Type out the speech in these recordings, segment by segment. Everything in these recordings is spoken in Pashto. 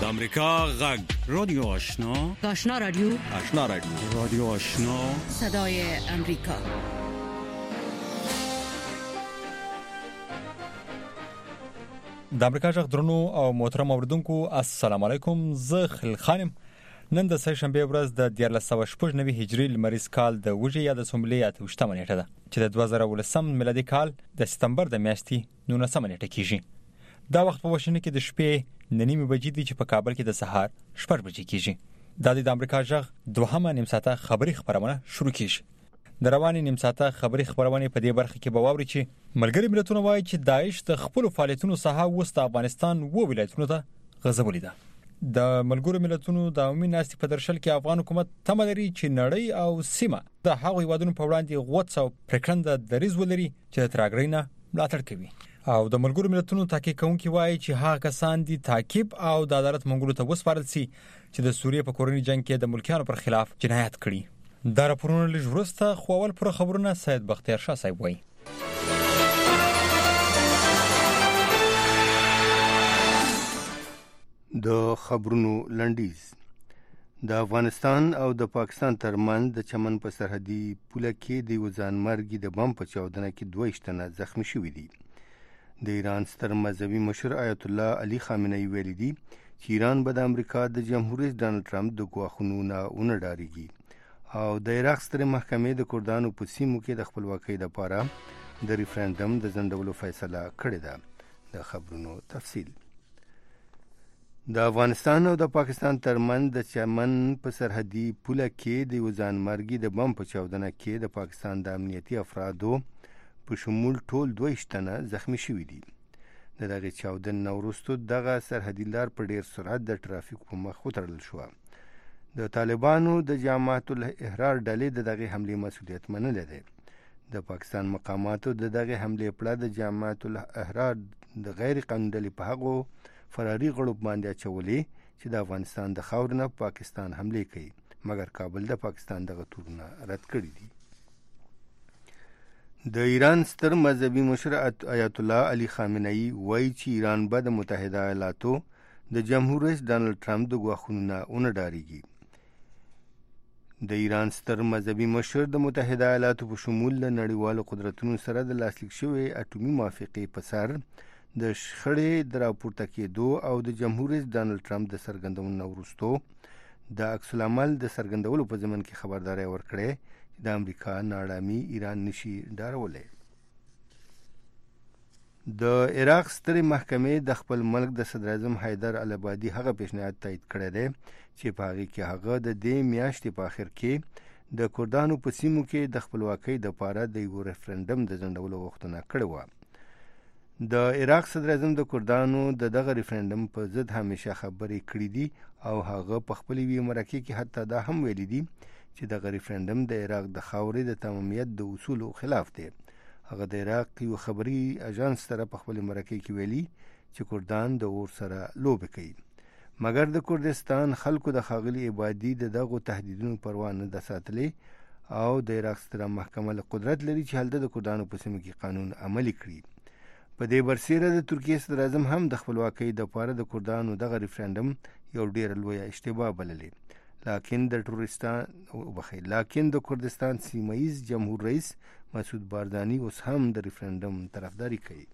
د امریکا غږ رادیو آشنا رادیو رادیو آشنا صدای امریکا. د امریکا غږ درنو او محترم اوریدونکو السلام علیکم. زه خل خانم. نن د سه شنبه ورځ د 1490 هجری لمریز کال د وجې یا د سوملې 28 نیټه ده چې د 2019 میلادي کال د سپتمبر د میاشتې 19 نیټه کیږي. دا وخت په واشنګټن کې د شپې 9:30 بجې دي چې په کابل کې د سهار 6 بجې کیږي. د امریکا غږ دوهمه نیم ساعته خبري خبرونه شروع کیږي. د رواني نیم ساعته خبري خبرونه په دې برخه کې به واوري چې ملګری ملتونه وایي چې داعش د خپل فعالیتونو ساحه وست افغانستان و ولایتونو ته غځولې ده. د ملګرو ملتونو د عمومي ناستې په درشل کې افغان حکومت تمه لري چې نړۍ او سیمه د هغو هیوادونو په وړاندې غوڅ او پرېکنده دریځ ولري چې د ترهګرۍ نه ملاتړ کوي. او د ملګرو ملتونو تحقیق کوونکي وایي چې هغه کسان دي تعقیب او د عدالت منګولو ته وسپارل شي چې د سوریې په کورنۍ جنگ کې د ملکیانو پر خلاف جنایت کړي. دا راپورونه لږ وروسته خو اول پر خبرونه سید بختیار شاه صاحب وایي. د خبرونو لنډیز. د افغانستان او د پاکستان ترمنځ د چمن په سرحدي پوله کې د یو ځانمرګي د بم په چاودنه کې 22 تنه زخمی شوي دي. د ایران ستر مذهبي مشر آیت الله علي خامنه‌ای ویلي دي چې ایران به د امریکا د جمهور رئیس ډانلډ ټرمپ د ګواښونو نه ډارېږي او د عراق سترې محکمې د کردانو په سیمو کې د خپلواکۍ لپاره د ریفرنډم د ځنډولو فیصله کړې ده. د خبرونو تفصیل. د افغانستان او د پاکستان ترمنځ د چمن په سرحدي پوله کې د یو ځانمرګي د بم په چاودنه کې د پاکستان د امنیتي افرادو په شمول ټول 22 تنه زخمی شوي دي. د دغه چاودنې وروسته دغه سرحدي لار په ډیر سرعت د ټرافیک په مخ وتړل شوه. د طالبانو د جماعت الاحرار ډلې د دغه حملې مسؤلیت منلی دی. د پاکستان مقاماتو د دغه حملې په اړه د جماعت الاحرار د غیر قانوني ډلې په هغو فراري غړو باندې اچولې چې د افغانستان د خاورې نه پاکستان حملې کوي، مګر کابل د پاکستان دغه تورونه رد کړي دي. د ایران ستر مذهبي مشر آیت الله علي خامنه‌ای وایي چې ایران به د متحده ایالاتو د جمهور رئیس ډانلډ ټرمپ د ګواښونو نه ډارېږي. د ایران ستر مذهبي مشر د متحده ایالاتو په شمول له نړیوالو قدرتونو سره د لاسلیک شوې اټومي موافقې په سر د شخړې د راپورته کېدو او د جمهور رئیس ډانلډ ټرمپ د څرګندونو وروسته د عکس العمل د څرګندولو په ضمن کې خبرداری ورکړې چې د امریکا ناړامي ایران نشي ډارولی. د عراق سترې محکمې د خپل ملک د صدر اعظم حیدر العبادي هغه پیشنهاد تایید کړی دی چې په هغې کې هغه د دې میاشتې په آخر کې د کردانو په سیمو کې د خپلواکۍ دپاره د یو ریفرنډم د ځنډولو غوښتنه کړې وه. د عراق صدر اعظم د کردانو د دغه ریفرنډم په ضد همیشه خبرې کړې دي او هغه په خپل یوې مرکې کې حتی دا هم ویلي دي چې دغه ریفرنډم د عراق د خاورې د تمامیت د اصولو خلاف دی. هغه د عراق یو خبري اژانس سره په خپل مرکې کې ویلي چې کردان د اور سره لوبې کوي، مګر د کردستان خلکو د ښاغلي عبادي د دغو تهدیدونو پروا نه ده ساتلې او د عراق ستره محکمه له قدرت لري چې هلته د کردانو په سیمه کې قانون عملي کړي. په دې برسیره د ترکیې صدر اعظم هم د خپلواکۍ دپاره د کردانو دغه ریفرنډم یو ډیره لویه اشتباه بللې. لکن د کردستان سیمه ییز جمهور رئیس مسعود باردانی اوس هم د ریفرنډم طرفداري کوي.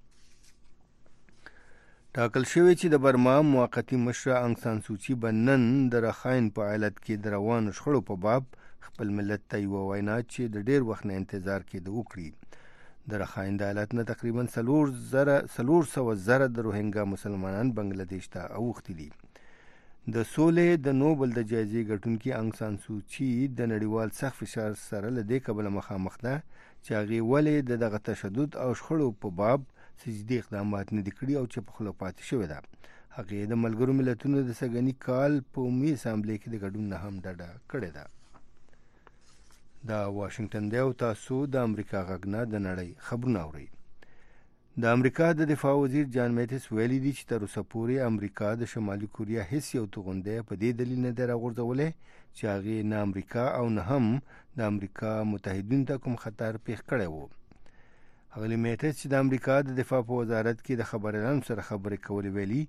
ټاکل شوی چې د برما موقتي مشره انګ سان سوچي به نن د رخاین په ایالت کې د روانو شخړو په باب خپل ملت ته یوه وینا چې د ډیر وخت نه انتظار کېده وکړي. د رخاین د ایالت نه تقریبا 400,000 د روهینګا مسلمانان بنګلادیش ته اوښتي دي. د سولې د نوبل د جایزې ګټونکي انګ سان سوچي د نړیوال سخت فشار سره له دې کبله مخامخ ده چې هغې ولې د دغه تشدد او شخړو په باب سجدي اقدامات نه دي کړي او چې په خوله پاتې شوې ده. هغې د ملګرو ملتونو د سږني کال په عمومي اسامبلې کې د ګډون نه هم ډډه کړې ده. دا واشنګټن دی او تاسو د امریکا غږ نه د نړۍ خبرونه اورئ. د امریکا د دفاع وزیر جان میټس ویلي دي چې تر اوسه پورې امریکا د شمالي کوریا هیڅ یو توغندی په دې دلیل نه دی راغورځولی چې هغې نه امریکا او نه هم د امریکا متحدینو ته کوم خطر پیښ کړی و. ښاغلي میټس چې د امریکا د دفاع په وزارت کې د خبریالانو سره خبرې کولې ویلي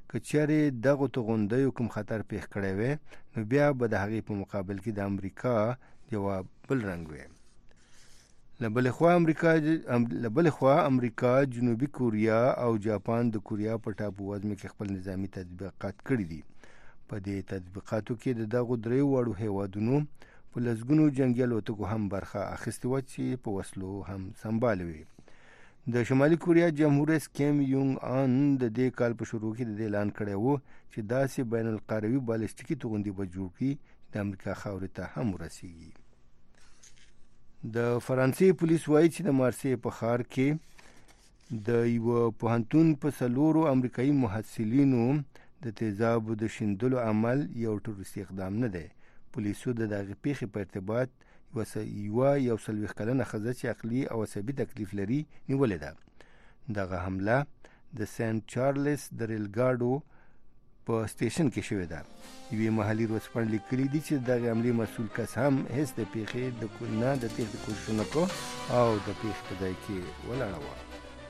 کچاره دغه توغندې کوم خطر پیښ کړی وي نو بیا به د هغې په مقابل کې د امریکا جواب بل رنګ وي. لبل خوا امریکا جنوبي کوریا او جاپان د کوریا په ټاپو وزمه کې خپل نظامی تطبیقات کړي دي. په دې تطبیقاتو کې د دغه درې وړو هیوادونو په لسګونو جنگي الوتکو هم برخه اخیستې وه چې په وسلو هم سمبالوي. د شمالي کوریا جمهور رئیس کیم یونګ ان د دې کال په شروع کې د اعلان کړی و چې داسې بین القاروي بالستیکي توغندې به جوړ کړي د امریکا خاورې ته هم ورسیږي. د فرانسې پولیس وایي چې د مارسی په ښار کې د یوه پوهنتون په 4 امریکایي محصلینو د تیزابو د شیندلو عمل یو ټروریستي اقدام نه دی. پولیسو د دغې پیښې په ارتباط یو 40 کلنه ښځه چې عقلي او عصبي تکلیف لري نیولې ده. دغه حمله د سنت چارلز د ریلګاډو په سټیشن کې شوې ده. یوې محلي ورځپاڼې لیکلي دي چې دغه حملې مسؤل کس هم هیڅ د پیښې د تېښتې کوشش نه کو او د پیښې په ځای کې ولاړه وه.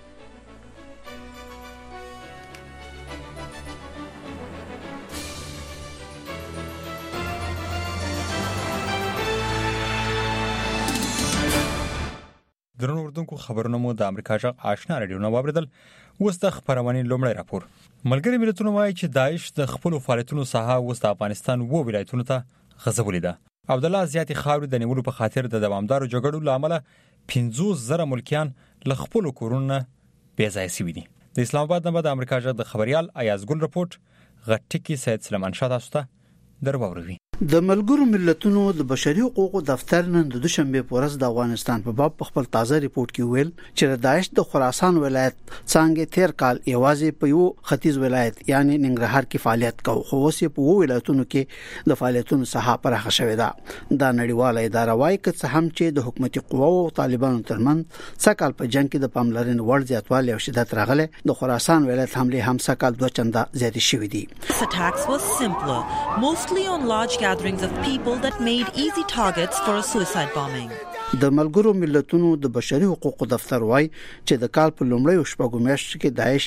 درنو اردوونکو خبرونه مو د امریکا جغ آشنا رادیو نه واوریدل. اوس د خبرونې لومړی راپور. ملګري ملتونه وایي چې داعش د خپل فعالیتونو ساحه اوس د افغانستان و ولایتونو ته غځولې ده او د لا زیاتې خاورې د نیولو په خاطر د دوامدارو جګړو له امله 50,000 ملکیان له خپلو کورونو بې ځایه شوي دي. د اسلام آباد نه د امریکا جغ د خبريال ایاز ګل رپورټ غټکی سید سلیمان شاه تاسو ته درواوروي. د ملګرو ملتونو د بشري حقوقو دفتر نن د دوشنبه په ورځ د افغانستان په باب خپل تازه ریپورت کې ویل چې د داعش د خراسان ولایت څنګه تیر کال یوازې په یو ختیځ ولایت یعنی ننګرهار کې فعالیت کوي، خو اوس په وو ولایتونو کې د فعالیتونو ساحه پراخه شوې ده. دا نړیواله اداره وايي چې هم چې د حکومتي قواو او طالبانو ترمن سکهال په جنگ کې د پاملرنې وړ زیاتوالی او شدت راغله، د خراسان ولایت حمله هم سکهال 2 چنده زیاتې شوې دي. Attacks were simpler, mostly on large gatherings of people that made easy targets for a suicide bombing. د ملګرو ملتونو د بشري حقوقو دفتر وايي چې د کال په لومړۍ شپږو میاشتو کې داعش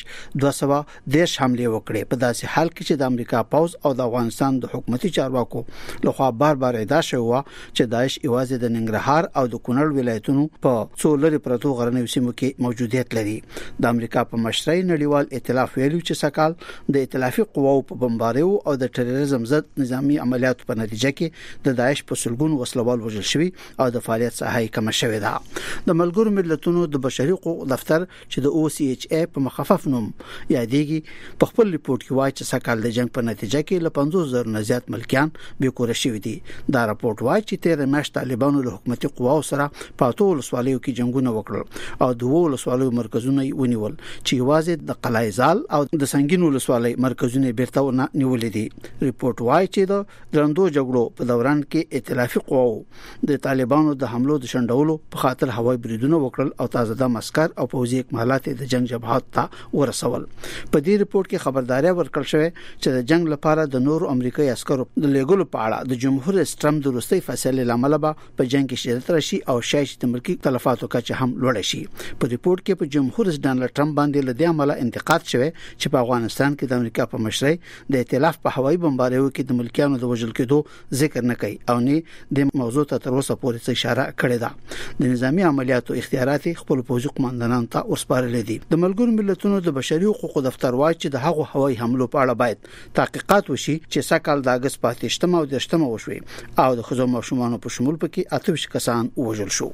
210 حمله وکړې، په داسې حال کې چې د امریکا پوز او د افغانستان د حکومتي چارواکو لخوا بار ادعا شوې و چې داعش ایوازې د ننګرهار او د کونړ ولایتونو په څو لري پرتو غرنیو سیمو کې موجودیت لري. د امریکا په مشرۍ نړیوال ائتلاف ویلو چې سکهال د ائتلافي قواو په بمباریو او د ټیرریزم ضد نظامی عملیاتو په نتیجه کې د داعش په سلګون وسلوال وژل شوی او د فعالیت هاي کم شوې ده. د ملګرو ملتونو د بشري حقوقو دفتر چې د OCHA په مخفف نوم یادېږي په خپل ریپورت کې وایي چې سکهال د جنگ په نتیجه کې له 50,000 نه زیات ملکیان بیکور شوي دي. دا راپورټ وایي چې تیر میاشت طالبانو له حکومتي قواو سره په ټول ولسوالیو کې جنگونه وکړل او د ولسوالیو مرکزونه ونیول چې یوازې د قلعهزال او د سنگین ولسوالۍ مرکزونه بیرته نیولې دي. ریپورت وایي چې د درندو جګړو په دوران کې ائتلافي قواو د طالبانو د حملو د شندولو په خاطر هوایي بریدونه وکړل او تازه د مسکر او پوځي اکمالات د جنگ جبهات ته ورسول. په دې ریپورت کې خبرداري ورکړل شوې چې د جنگ لپاره د نورو امریکایي عسکرو د لګولو په اړه د جمهور رئیس ټرمپ د وروستي فیصلې لامل به په جنگ کې شدت راشي او شایي چې د ملکي تلفاتو کچه هم لوړ شي. په ریپورت کې په جمهور رئیس ډانلډ ټرمپ باندې له دې عمله انتقاد شوی چې په افغانستان کې د امریکا په مشرۍ د ائتلاف په هوایي بمباریو کې د ملکیانو د وژل کېدو ذکر نه کوي او نه د موضوع ته تر اوسه پورې اشاره کړې ده. د نظامی عملیاتو اختیارات خپل پوځي قوماندانانو ته ورسپارل دي. د ملګرو ملتونو د بشري حقوقو دفتر وايي چې د هغو هوایي حملو په اړه باید تحقیقات وشي چې سکهال د اگست 28 او 10 وشوي او د خزو ماشومان په شمول پکې 28 کسان وژل شو.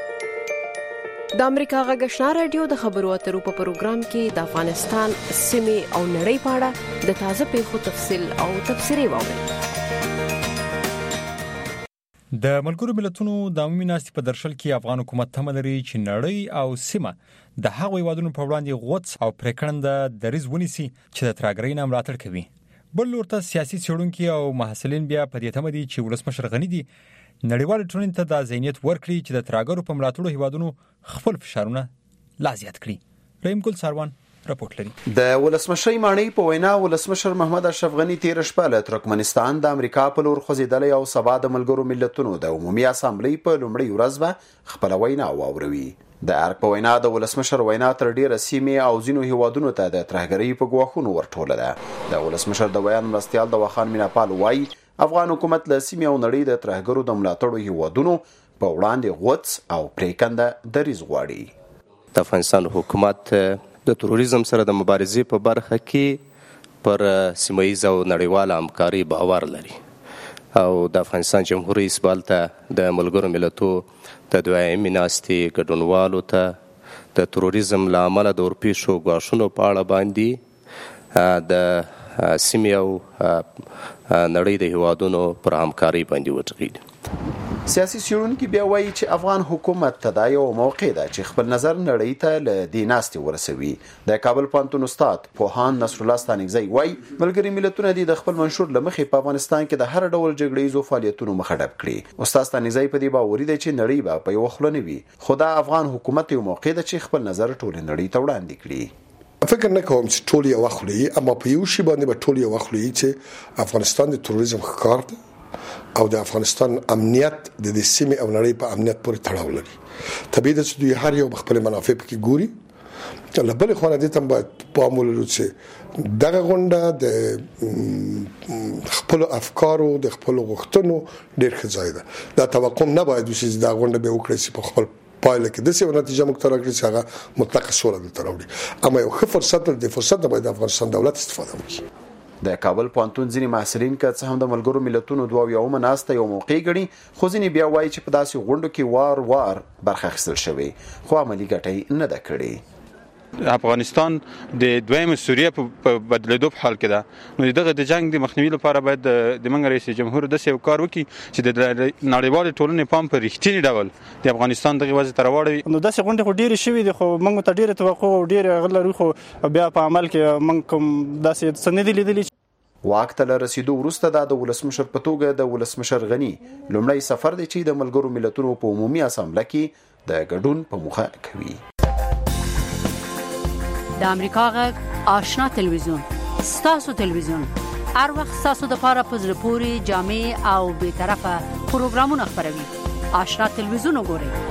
د امریکا غږ آشنا رادیو د خبرو اترو په پروګرام کې د افغانستان سیمې او نړۍ په اړه د تازه پیښو تفصیل او تبصرې واورئ. د ملګرو ملتونو د عمومي ناستې په درشل کې افغان حکومت تمه لري چې نړۍ او سیمه د هغو هیوادونو په وړاندې غوڅ او پریکړنده دریځ ونیسي چې د ترهګرۍ نه ملاتړ کوي. بل لورته سیاسي څېړونکي او محصلین بیا په دې تمه دي چې ولسمشر غني دي نړیوال ټولنې ته د ذهنیت ورکړي چې د ترهګرو په ملاتړو هیوادونو خپل فشارونه لا زیات کړي. رحیم ګل ساروان راپورټ لري. د ولسمشر مانی په وینا ولسمشر محمد اشرف غنی تیر شپه له ترکمنستان د امریکا په لور خوځیدلی او سبا د ملګرو ملتونو د عمومي اسامبلې په لومړۍ ورځ به خپل وینا واوروي. د ارګ په وینا د ولسمشر وینا تر ډیره سیمې او ځینو هیوادونو ته د ترهګرۍ په ګواښونو ورټوله ده. د ولسمشر د بیان مرستیال د وخان میناپال وایي افغان حکومت له سیمې او نړۍ د ترهګرو د ملاتړو هیوادونو په وړاندې غوڅ او پریکنده دریځ غواړي. د افغانستان حکومت د تروریزم سره د مبارزې په برخه کې پر سیمه‌ایز او نړیواله همکاري باور لري او د افغانستان جمهوریت استقبال ته د ملګرو ملتو د دویمې ناستې ګډونوالو ته د تروریزم له امله د ورپېښو ګواښونو په اړه باندې د سیمې او نړۍ د هیوادونو پر همکارۍ باندې وټغېږي. سیاسي څېړونکي بیا وایي چې افغان حکومت ته دا یو موقع ده چې خپل نظر نړۍ ته له دې ناستې ورسوي. د کابل پوهنتون استاد پوهاند نصر الله ستانکزی وایي ملګري ملتونه د خپل منشور له مخې په افغانستان کې د هر ډول جګړیزو فعالیتونو مخه ډب کړي. استاد ستانکزی په دې باوري دی چې نړۍ به په یو خوله نه وي، خو دا افغان حکومت یو موقع ده چې خپل نظر ټول نړۍ ته وړاندې کړي. فکر نه کوم چې ټول یو وخلوي، اما په یو شی باندې به ټول یو وخلوي چې افغانستان د تروریزم ښکار ده او د افغانستان امنیت د دې سیمې او نړۍ په امنیت پورې تړاو لري. طبیعي ده چې دوی هر یو خپل منافع پکې ګوري. له بلې خوا نه دې ته باید پام ولرو چې دغه غونډه د خپل افکارو د خپل غوښتنو ډېر ښه ځای ده. دا توقع نه باید وشي چې دا غونډه به وکړي چې په خپل پایله کې د څه نتیجه مختار کړي چې هغه مطلقه سوله دلته راوړي. اما یو ښه فرصت د فرصت نه باید افغانستان دولت استفاده وکړي. د کابل پوهنتون ځینې محصلین که څه هم د ملګرو ملتونو 22 ناسته یو موقع ګڼي، خو ځینې بیا وایي چې په داسې غونډو کې وار برخه اخیستل شوې خو عملي ګټه نه ده کړې. افغانستان د دویم سوریه په بدلیدو په حال کې ده، نو دغه د جنگ د مخنیوي لپاره باید د منګ رئیس جمهور داسې یو کار وکړي چې د نړیوالې ټولنې پام په رښتینی ډول د افغانستان دغه وضع ته راوړي. نو داسې غونډې خو ډېرې شوي دي، خو موږ ته ډېره توقع او ډېر هغه لرو، خو بیا په عمل کې موږ کوم داسې څه نه دي لیدلي. واک ته له رسیدو وروسته د ولسمشر په توګه د ولسمشر غني لومړی سفر دی چې د ملګرو ملتونو په عمومي اسامبله کې د ګډون په موخه کوي. د امریکا غږ آشنا تلویزیون ستاسو تلویزیون هر وخت ستاسو د لپاره په زړه پورې جامع او به طرفه پروګرامونه خپروي. آشنا تلویزیون وګورئ.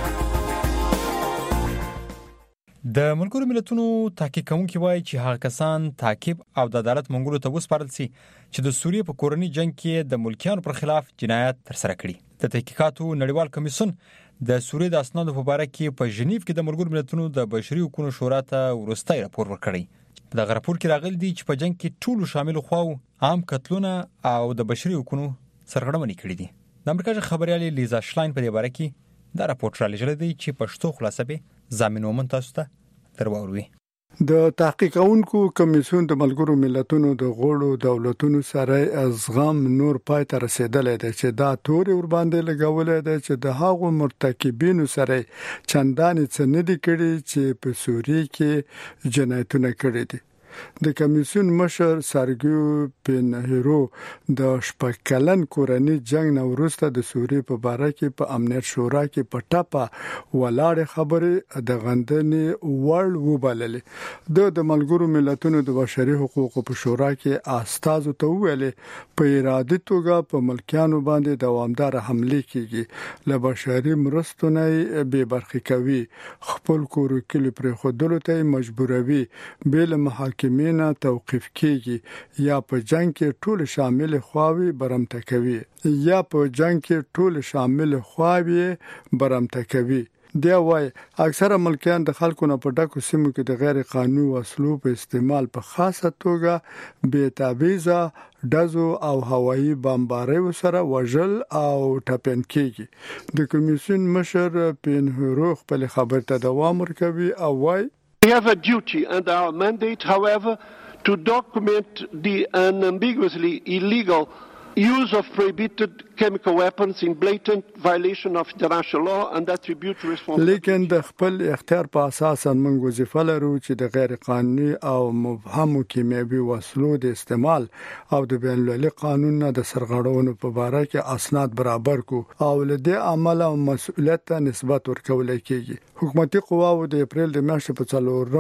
د ملګرو ملتونو تحقیق کوونکي وایي چې هغه کسان تعقیب او د عدالت منګولو ته وسپارل شي چې د سوریې په کورني جنگ کې د ملکیانو پر خلاف جنایت ترسره کړي. د تحقیقاتو نړیوال کمیسیون د سوریې د اسنادو په اړه کې په ژنیف کې د ملګرو ملتونو د بشري حقوقو شورا ته ورستای راپور ورکړی. د راپور کې راغلي دي چې په جنگ کې ټول شامل خواو عام قتلونه او د بشري حقوقو سرغړونې کړې دي. د امریکا خبريالې لیزا شلاین په دې اړه کې دا راپور را لېږلی دی چې پښتو خلاصه به ضامن ومن تاسو ته درواوروي. د تحقیقونکو کمیسیون د ملګرو ملتونو د غړو دولتونو سره ازغام نور پای ته رسیدلې ده چې دا تور ور باندې لګولې ده چې د هغو مرتکبینو سره چندانې څه نه دي کړي چې په سوریې کې جنایتونه کړي دي. د کمیسیون مشر سرګیو پینهیرو د شپږکلن کورني جنگ نه وروسته د سوریې په اړه کې په امنیت شورا کې په ټاپه ولاړ خبرې د غندنې وړ وبللې. د ملګرو ملتونو د بشري حقوقو په شورا کې استازو ته ویلې په ارادي توګه په ملکیانو باندې دوامدار حمله کیږي، له بشري مرستو نه بې برخې کوي، خپل کور کلی پر خودلو ته مجبوروي، بل محاکمه مینا توقيف کیږي یا په جنگ کې ټول شامل خواوي برمته کوي یا په جنگ کې ټول شامل خواوي برمته کوي. دی وايي اکثره ملکیان د خلکو نه په ډکو سیمو کې د غیر قانوني وسلو په استعمال په خاصه توګه بې تعویضه دزو او هوایي بمبارۍ سره وژل او ټپن کیږي. د کمیسیون مشر پینهیرو خپل خبر ته دوام ورکوي او وايي We have a duty and our mandate, however, to document the unambiguously illegal use of prohibited chemical weapons in blatant violation of international law and attribute responsibility. لیکن د خپل اختیار په اساس موږ وظیفه لرو چې د غیر قانوني او مبهمو کیمیاوي وسلو د استعمال او د بین المللي قانون نه د سرغړونو په اړه کې اسناد برابر کو او له دې عمل او مسؤلیت ته نسبت ورکول کیږي. حکومتي قواو د اپریل د میاشتې په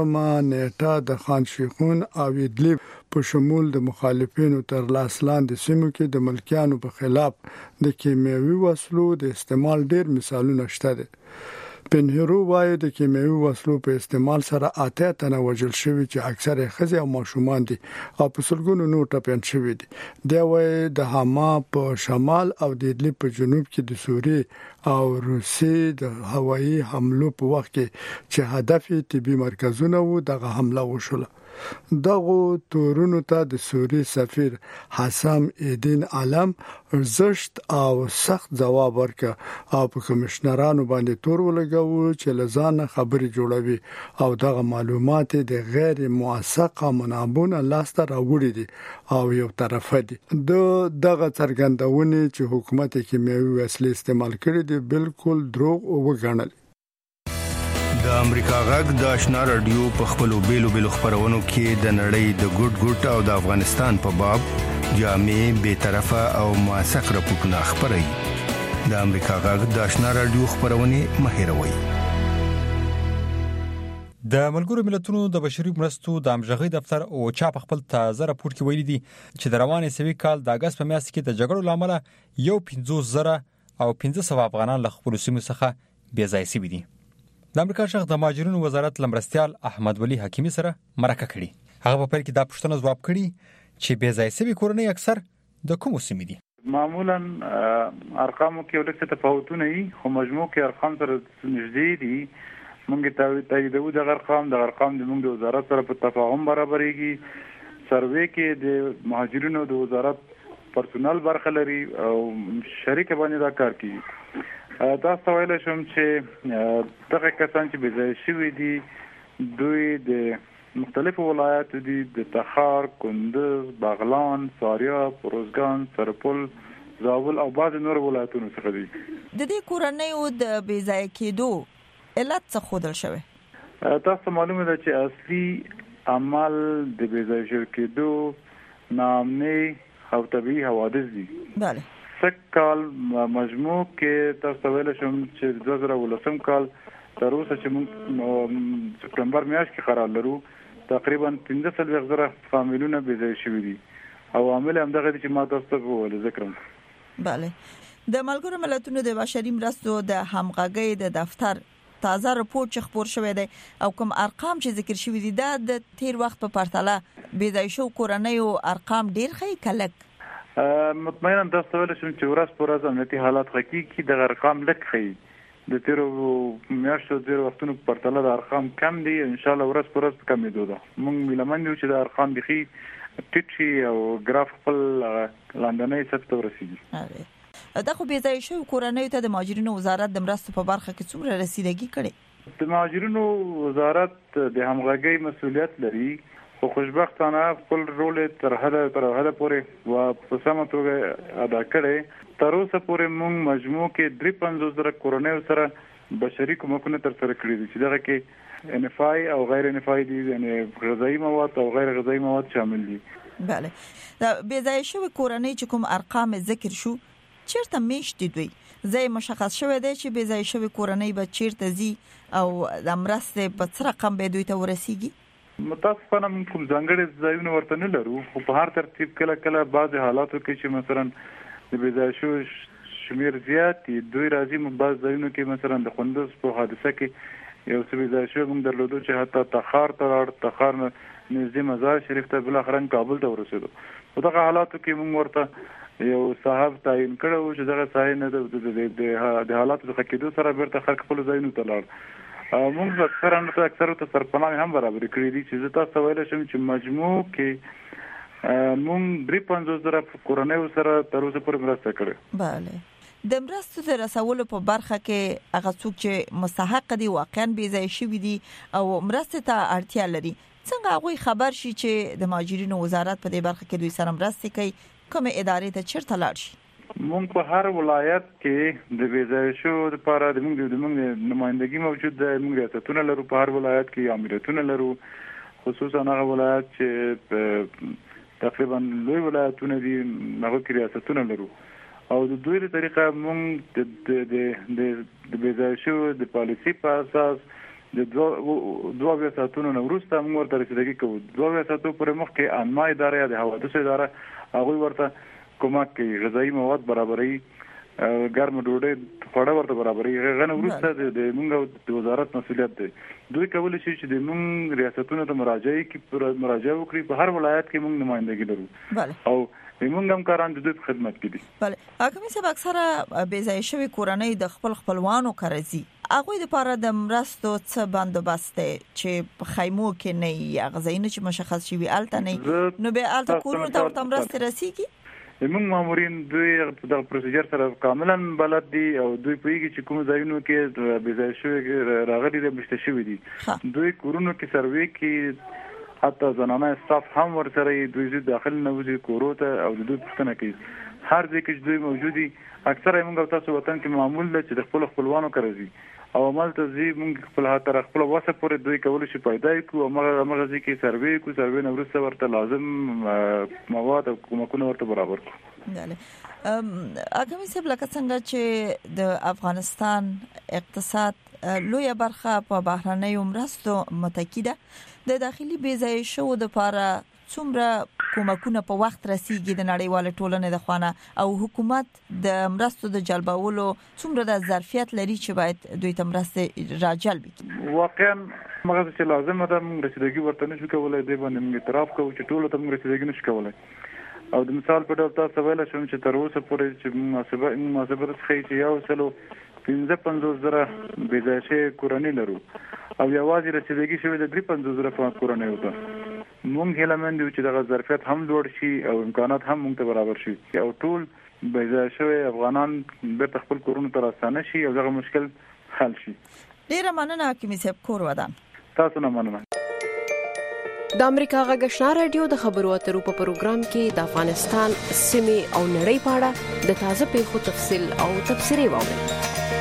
4 نیټه د خان شیخون او ادلب په شمول د مخالفینو تر لاس لاندې سیمو کې د ملکیانو په خلاف د کیمیاوي وسلو د استعمال ډېر مثالونه شته دي. پنهرو وايي د کیمیاوي وسلو په استعمال سره 8 تنه وژل شوی چې اکثره ښځې او ماشومان دي او په سلګونو نور ټپيان شوی دي. دا وايي د حما په شمال او د ادلب په جنوب کې د سوریې او روسي د هوایي حملو په وخت کې چې هدف طبي مرکزونه وو دغه حمله وشوله. دغه تورونو ته د سوریې سفیر حسام الدین علم زشت او سخت جواب ورکړ او په کمشنرانو باندې تور ولګاوه چې لزان خبري جوړوي او دغه معلومات د غیر موثقه منابعونو لاسته راوړي دي او یو طرفه دي. دغه څرګندونه چې حکومت کیمیاوي وسلې استعمال کړي دي بالکل دروغ وګڼل. د امریکا غږ د آشنا رادیو په خپلو بیلو خبرونو کې د نړۍ د ګډ او د افغانستان په باب جامع به طرفه او موثق راپورټونه خبري. د امریکا غږ د آشنا رادیو خبرونه مهیروي. د ملګرو ملتونو د بشري مرستو د امژغي دفتر او چا په خپل تازه راپور کې ویلي دي چې د روان سوي کال د اگست په میاشت کې د جګړو لامل یو 15,000 او 1500 افغانان له خپل سیمو څخه بې ځای شوي دي. د امریکا شخص د مهاجرینو وزارت لمرستيال احمد ولی حکیمی سره مرکه کړي. هغه په پیل کې دا پوښتنه ځواب کړي چې بې ځای شوي کورنۍ اکثر د کومو سیمې دي. معمولا ارقامو کې ولکه تفاوتونه وي خو مجموع کې ارقام سره نږدې دي. موږ تاییدو د ارقام د موږ د وزارت سره په تفاهم برابرېږي. سروې کې د مهاجرینو د وزارت پرسونل برخه لري او شریک باندې دا کار کوي. دا سوال شوم چې دغه کسان چې بځای شوي دي دوی د مختلفو ولایاتو دي د تخار، کندز، بغلان، فاریاب، روزګان، سرپل، زابل او بعض نور ولایتونو څخه دي. د دې کورنیو د بځای کېدو علت څه خودل شوی؟ تاسو معلومه ده چې اصلي عمل د بځای شوی کېدو نامني او طبيعي حوادث دي. بله. سکال مجموع کې تاسو ویل شم چې 2019 کال تر اوسه چې موږ سپتمبر میاشت کې قرار لرو تقریبا 15,000 فامیلونه بې ځای شوي دي او عامل هم دغه چې ما تاسو ته وویل ذکر. بله. د ملګرو ملتونو د بشري مرستو د همغږۍ د دفتر تازه راپور چې خبر شوی دی او کوم ارقام چې ذکر شوی دي دا د تیر وخت په پرتله بې ځای شو کورنیو ارقام ډیر ښه کلک. مطمئنا تاسو ویل شم چې ورځ پر ورځ امنیتي حالات حقيقي د ارقام لک خي د تیرو میاشتو د وختونو په پرتله د ارقام کم دي. ان شاء الله ورځ پر ورځ کم دي. موږ ملمن یو چې د ارقام بخي ټیټي او ګراف خپل لاندنۍ سطح ته ورسیږي. دا خو بې ځای شو کورنیو ته د مهاجرینو وزارت د مرستو په برخه کې څومره رسیدګي کړي؟ د مهاجرینو وزارت د همغږۍ مسؤلیت لري خو خوشبختانه خپل رول تر حده پورې و په سمه توګه ادا کړي. تر اوسه پورې موږ مجموع کې 53,000 کورنیو سره بشري کومکونه تر سره کړي دي چې دغه کې انفای او غیر انفای دي یعنی غذایی مواد او غیر غذایی مواد شامل دي. بله. دا بې ځای شوی کورنۍ چې کوم ارقام ذکر شو چیرته میشتي دوی زې مشخص شوی دی چې بې ځای شوی کورنۍ به چیرته زی او د مرستې په څه رقم به دوی ته ورسیږي؟ متاسفانه موږ کوم ځانګړي ځایونه ورته نه لرو خو په هر ترتیب کله بعض حالاتو کې چې مثلا د بې ځای شوی شمیر زیات دي دوی راځي موږ بعض ځایونو کې مثلا د کندز په حادثه کې یو څه بې ځای شوی موږ درلودو چې حتی تخار نږدې مزار شریف ته بل اخرن کابل ته ورسېدو. په دغه حالاتو کې موږ ورته یو صاحب تعین کړو چې دغه ځای نه د حالاتو څخه کېدو سره بیرته خلک خپل ځایونو ته لاړ. موږ اکثر ته سرپناه هم برابر کړی دي چې تاسو ویل شم چې مجموع کې موږ 53,000 کورنیو سره تر اوسه پورې مرسته کړې. بله. د مرستو د رسولو په برخه کې هغه څوک چې مستحق دي واقعا بې ځای شوي دي او مرستې ته اړتیا لري څنګه هغوی خبر شي چې د مهاجرینو وزارت په دې برخه کې دوی سره مرستې کوي کومه ادارې ته چیرته لاړ شي؟ موږ په هر ولایت کې د بې ځای شو لپاره د موږ نمائندګي موجود ده. موږ ریاستونه لرو په هر ولایت کې امریتونه لرو خصوصا هغه ولایت چې تقریبا لوی ولایتونه دي هغه کې ریاستونه لرو او د دوی له طریقه موږ د بې ځای شو د پالیسي په اساس د 2 ساعتونو وروسته موږ ورته رسیدګي کوو. 2 ساعتو پورې مخکې انما اداره یا د حوادث اداره هغه ورته کومک کوي غذایی مواد برابرۍ ګرم ډوډۍ خوړه ورته برابرې غنه ورسته د موږ د وزارت مسؤلیت دی دوی کولای شي چې د موږ ریاستونو ته مراجعه وکړي په هر ولایت کې موږ نمائندګي لرو او موږ هم کاران د دوی په خدمت کې دي. بله حکومت صاحب اکثره بې ځای شوی کورنۍ د خپلوانو قرضي هغه د لپاره د مرستو څه بندوبست چې په خیمو کې نه غزاینه چې مشخص شي الته نه نو به الته کورونو ته مرسته رسیږي. موږ مامورین دوی د پروسیجر سره کاملا بلد دي او دوی پوهیږي چې کوم ځایونو کې بې ځای شوی راغلي د مشته شوی دي دوی کورونو کې سروې کې حتی زنانه استاف هم ورسره دوی داخل نه وځي کورو ته او دوی پوښتنه کوي هر ځای کې دوی موجودي اکثره موږ تاسو وطن کې معمول ده چې د خپلوانو قرضي او عمل ته زی موږ خپل هاتره خپل واسه پورې دوی کول شي پیدا کو امغه ځکه کې سروې نه ورسره ورته لازم مواد او کومکونه ورته برابر کو. اګه مې سب لکه څنګه چې د افغانستان اقتصاد لویه برخه په بهرنۍ مرستو متکی ده د داخلي بې ځای شو د لپاره څومره کومکونه په وخت رسیدي د نړیوال ټولنې د خوانه او حکومت د مرستو د جلبولو څومره د ظرفیت لري چې باید دوی ته مرسته راجلب کړي. واقعا مګر چې لازم ده موږ رسیدګي ورته نشو کولای دی باندې موږ اعتراف کوو چې ټول ته موږ رسیدګي نشو کولای او د مثال په ډول تاسو ویل شوم چې تر اوسه پورې چې مناسبه څخه چې یو سلو 15,000 بې ځای شوی کورنۍ لرو او یوازې رسیدګي شوی د 53,000 کورنۍ وته. مونږ هیله مند یو چې د ظرفیت هم لوړ شي او امکانات هم مونږ ته برابر شي او ټول بې ځای شوی افغانان بیرته خپل کورونو ته راستانه شي او دغه مشکل حل شي. ډیره مننه حکیمي صاحب کور ودان. تاسو نه مننه. د امریکا غږ آشنا رادیو د خبرو اترو په پروګرام کې د افغانستان سیمې او نړۍ په اړه د تازه پیښو تفصیل او تبصرې واورئ.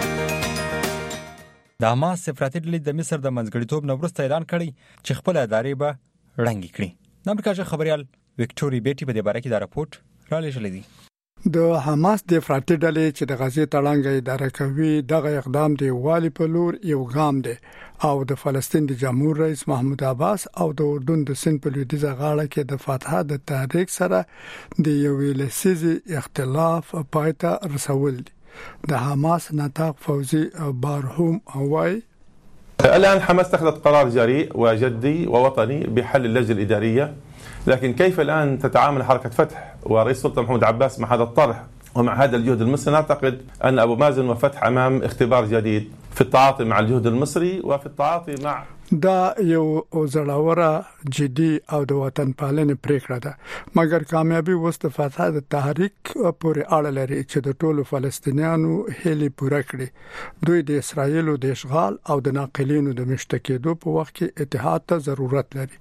د حماس افراطي ډلې د مصر د منځګړیتوب نه وروسته اعلان کړی چې خپل ادارې به ړنګې کړي. د امریکا ژبه خبريال وکټوري بیټي په دې باره کې دا راپورټ را لېږلی دی. د حماس د افراطي ډلې چې د غزې تړانګه اداره کوي دغه اقدام دی والی په لور یو ګام دی او د فلسطین د جمهور رئیس محمود عباس او د اردن د سند په لویدیځه غاړه کې د فتح د تحریک سره د یو لسیزي اختلاف پایته رسول دي. د حماس نطاق فوزي بارهوم هواي الآن حماس اتخذت قرار جريء وجدي ووطني بحل اللجنة الإدارية لكن كيف الآن تتعامل حركة فتح ورئيس السلطة محمود عباس مع هذا الطرح ومع هذا الجهد المصري؟ نعتقد أن أبو مازن وفتح أمام اختبار جديد في التعاطي مع الجهد المصري وفي التعاطي مع دا یو زړوره جدي او د وطن پالنې پریکړه ده مګر کامیابی وسته فتح د تحریک پورې اړه لري چې د ټولو فلسطینیانو هلي پوره کړي. دوی د اسرایل د اشغال او د ناقلینو د مشته کېدو په وخت کې اتحاد ته ضرورت لري.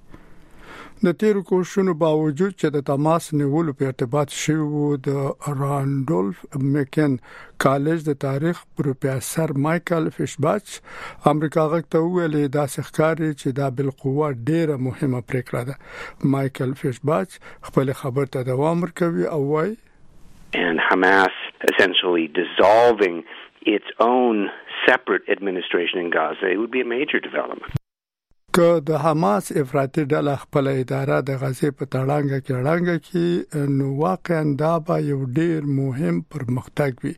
د تیرو کوششونو باوجود چې د تماس نیولو په ارتباط شوی د راندولف میکن کالج د تاریخ پروفیسور مایکل فیشباچ امریکا غږ ویلي دا ښکاري چې دا بالقوه ډیره مهمه پریکړه ده. مایکل فیشباچ خپل خبر ته دوام ورکوي او وايي and Hamas essentially dissolving its own separate administration in Gaza it would be a major development. که د حماس افراطي ډله خپل اداره د غزې په تړانګه کې نو واقعا دا به یو ډیر مهم پرمختګ وي.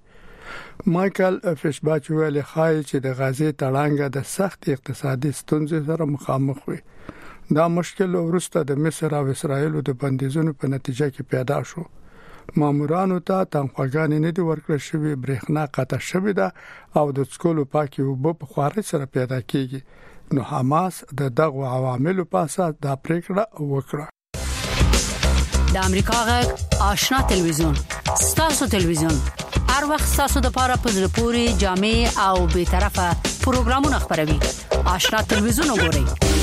مایکل فیشباچ ویلي خای چې د غزې تړانګه د سخت اقتصادي ستونزې سره مخامخ وي. دا مشکل ورسته د مصر او اسرایل د بندیزونو په نتیجه کې پیدا شو. مامورانو ته تنخواګانې نه دي ورکړل شوې، برېښنا قطع شوې ده او د څکلو پاکي اوبه په خوارۍ سره پیدا کیږي. نو حماس د دغه عواملو په اساس دا پریکړه وکړه. د امریکا غږ آشنا تلویزیون ستاسو تلویزیون هر وخت ستاسو د لپاره په زړه پوري جامع او به طرفه پروګرامونه خبروي. آشنا تلویزیون وګورئ.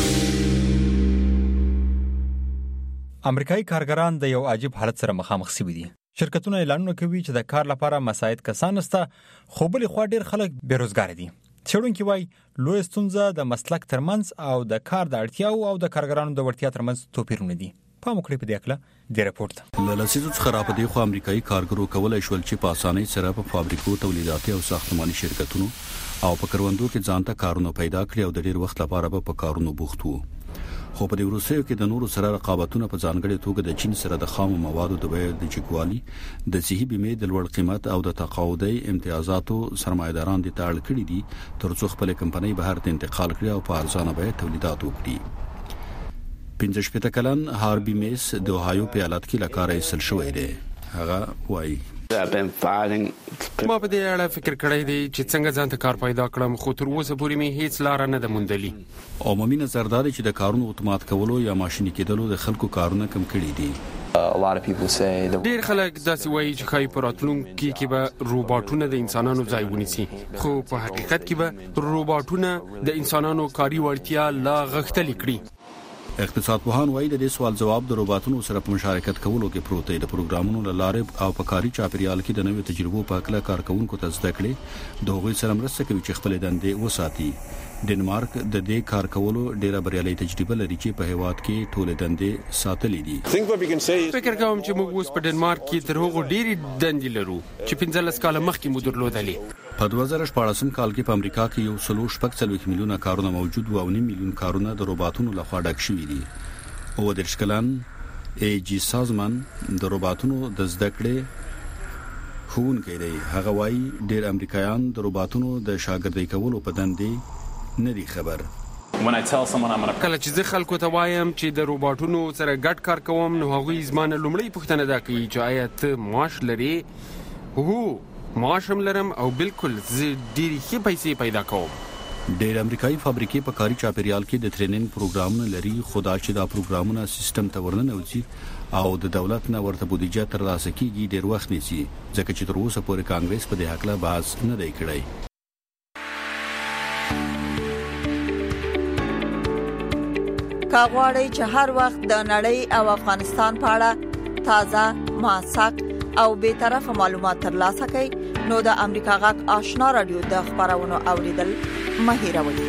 امریکایي کارګران د یو عجیب حالت سره مخامخ شوي دي. شرکتونه اعلانونه کوي چې د کار لپاره مساعد کسان نشته، خو بل خو ډیر خلک بیروزګار دي. څېړونکي وايي لوی ستونزه د مسلک ترمنځ او د کار د اړتیاو او د کارګرانو د وړتیا ترمنځ توپیرونه دي. په مکړې په دې اکله د راپورټ له لسیزو څخه را پدې خو امریکایي کارګرو کولای شول چې په اسانۍ سره په فابریکو، تولیداتي او ساختماني شرکتونو او په کروندو کې ځانته کارونه پیدا کړي او د ډیر وخت لپاره په کارونو بوخت وو. خو په دې وروستیو کې د نورو سره رقابتونه په ځانګړي توګه د چین سره د خام موادو د بیې د چکوالي د صحي بیمې د لوړ قیمت او د تقاعدي امتیازاتو سرمایداران دي تاړ کړی دي ترڅو خپل کمپنۍ بهر ته انتقال کړي او په ارزانه بیه تولیدات وکړي 15 کلن هاربي میس د اوهایو په ایالت کې لکاره ایستل شوی دی. هغه وایي ما په دې اړه فکر کړی دی چې څنګه ځان ته کار پیدا کړم خو تر اوسه پورې مې هیڅ لار نه ده موندلې. عمومي نظر دا دی چې د کارونو اتومات کولو یا ماشيني کېدلو د خلکو کارونه کم کړي دي. ډېر خلک داسې وایي چې ښایي په راتلونکي کې به روباټونه د انسانانو ځای ونیسي خو په حقیقت کې به روباټونه د انسانانو کاري وړتیا لا غښتلې کړي. اقتصاد پوهان وایي د دې سوال جواب د روباټونو سره په مشارکت کولو کې پروت دی. د پروګرامونو لاره او په کاري چاپیریال کې د نوې تجربو په اړه کارکونکو ته زده کړې د هغوی سره مرسته کوي چې خپل دندې وساتي. ډنمارک د دې کار کولو ډیره بریالي تجربه لري چې په هیواد کې ټول دندې ساتلې دي. فکر کوم چې موږ اوس په ډنمارک کې تر هغو ډېری دندې لرو چې 15 کاله مخکې مو درلودلې. په 2014 کال کې په امریکا کې یو 3.4 میلیونه کارونه موجود وو او 9 میلیون کارونه د روباټونو لخوا ډک شوي دي. او د شکلان ایجی سازمان د روباټونو د زده کړې ښوونکی دی. هغه وایي ډېر امریکایان د روباټونو د شاګردۍ کولو په دندې نه دي خبر. کله چې زه خلکو ته وایم چې د روباټونو سره ګډ کار کوم نو هغوی زمانه لومړی پوښتنه دا کوي چې آیا ته معاش لري؟ هو معاش هم لرم او بالکل زه ډېرې ښې پیسې پیدا کوم. ډېر امریکایي فابریکې په کاري چاپیریال کې د ټریننګ پروګرامونه لري خو دا چې دا پروګرامونه سیستم ته ورننوځي او د دولت نه ورته بودیجه ترلاسه کیږي ډېر وخت نیسي ځکه چې تر اوسه پورې کانګرس په دې حق له بحث نه دی کړی. کاغواړی چې هر وخت د نړۍ او افغانستان په اړه تازه موثق او به طرفه معلومات ترلاسه کړئ نو د امریکا غږ آشنا رادیو د خبرونو اوریدل مه هېروئ.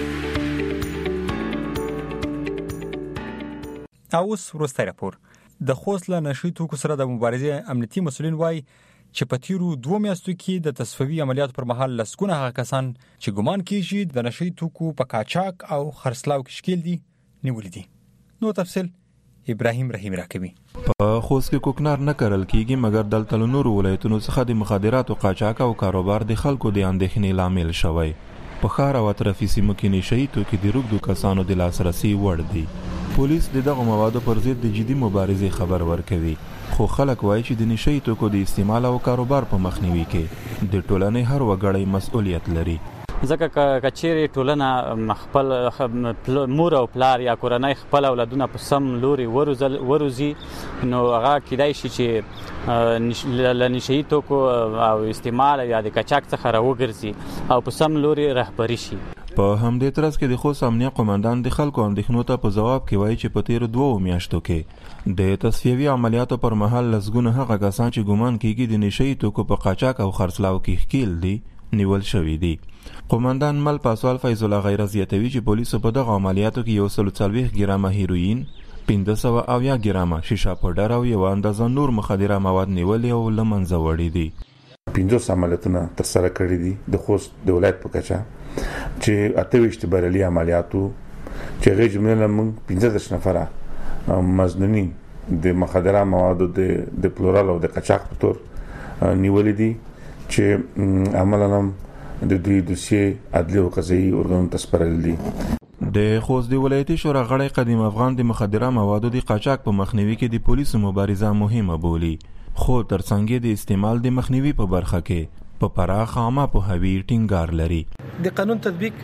اوس وروستی راپور. د خوست له نشي توکو سره د مبارزې امنیتي مسولین وایي چې په تیرو 2 میاشتو کې د تصفیوي عملیاتو پر مهال لسګونه هغه کسان چې ګمان کیږي د نشي توکو په قاچاق او خرڅلاو کې شکیل دي نیولې دي. نو تفصیل ابراهیم رحیم راکوي. په خوست کې کوکنار نه کرل کیږي مګر دلته نور ولایتونو څخه د مخدراتو قاچاق او کاروبار د خلکو د اندېښنې لامل شوی. په ښار او اطرافي سیمو کې نشئی توکي د روږدو کسانو د لاسرسي وړ دي. پولیس د دغه موادو پر ضد د جدي مبارزې خبر ورکوي خو خلک وایي چې د نشئی توکو د استعمال او کاروبار په مخنیوي کې د ټولنې هر وګړی مسؤلیت لري. ځکه کچېرې ټولنه خپل مور او پلار یا کورنۍ خپل اولادونه په سم لوري وروزي نو هغه کېدای شي چې له نشئی توکو او استعمال یا د قاچاق څخه راوګرځي او په سم لوري رهبري شي. په همدې ترڅ کې د خوست امنیه قومندان د خلکو اندېښنو ته په ځواب کې وایي چې په تیرو 2 میاشتو کې د تصفیوي عملیاتو پر مهال لسګونه هغه کسان چې ګمان کیږي د نشئی توکو په قاچاق او خرڅلاو کې ښکیل دي نیول شوي دي. قومندان مل پاسوال فیض الله غیره زیاتوي چې پولیسو په دغه عملیاتو کې 140 ګرامه هیروین 1500 ګرامه شیشه پوډر او یو اندازه نور مخدره مواد نیولې او له منځه وړي دي. 15 عملیاتونه ترسره کړي دي د خوست د ولایت په کچه چې 28 بریالي عملیاتو چې غیر جمله موږ 15 نفره مزنونین د مخدره موادو د پلورال او د قاچاق په تور نیولې دي چې عملاً د دوی دوسیې عدلي او قضایي ارګانونو ته سپارل دي. د خوست د ولایتي شورا غړی قدیم افغان د مخدره موادو د قاچاق په مخنیوي کې د پولیسو مبارزه مهمه بولي خو ترڅنګ د استعمال د مخنیوي په برخه کې په پراخ عامه پوهاوي ټینګار لري. د قانون تطبیق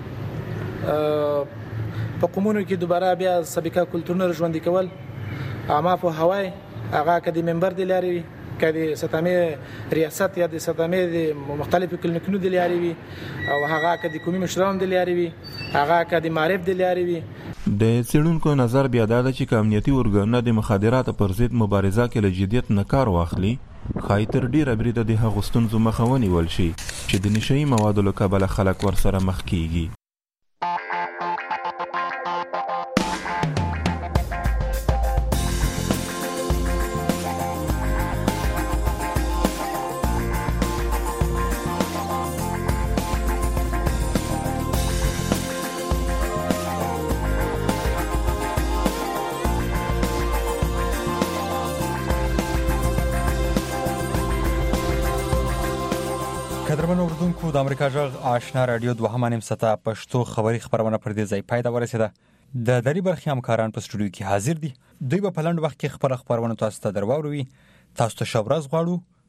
په قومونو کې دوباره بیا سابقه کلتورونه ژوندۍ کول عامه پوهاوی هغه کدي منبر دی لري کدي ستامه ریاست یا د ستامه د مختلفو کلینیکونو دی لري او هغه کدي کومي مشران دی لري هغه کدي معرف دی لري. د سیړونکو نظر بیا دا چې امنیتي ارګانونه د مخدراتو پر ضد مبارزه کې له جدیت نه کار واخلي خای تر ډیره بریده د هغو ستونزو مخه ونیول شي چې د نشئی موادو له کبله خلک ورسره مخ کیږي. قدرمن اوردونکو د امریکا جغ آشنا رادیو 2 ساعته پښتو خبری خبرونه پر دې ځای پای دا ورسېده د دری برخې همکاران په سټوډیو کې حاضر دي دوی په پلند وخت کې خبرونه تاسو ته دروړوي تاسو ته شابراز غواړو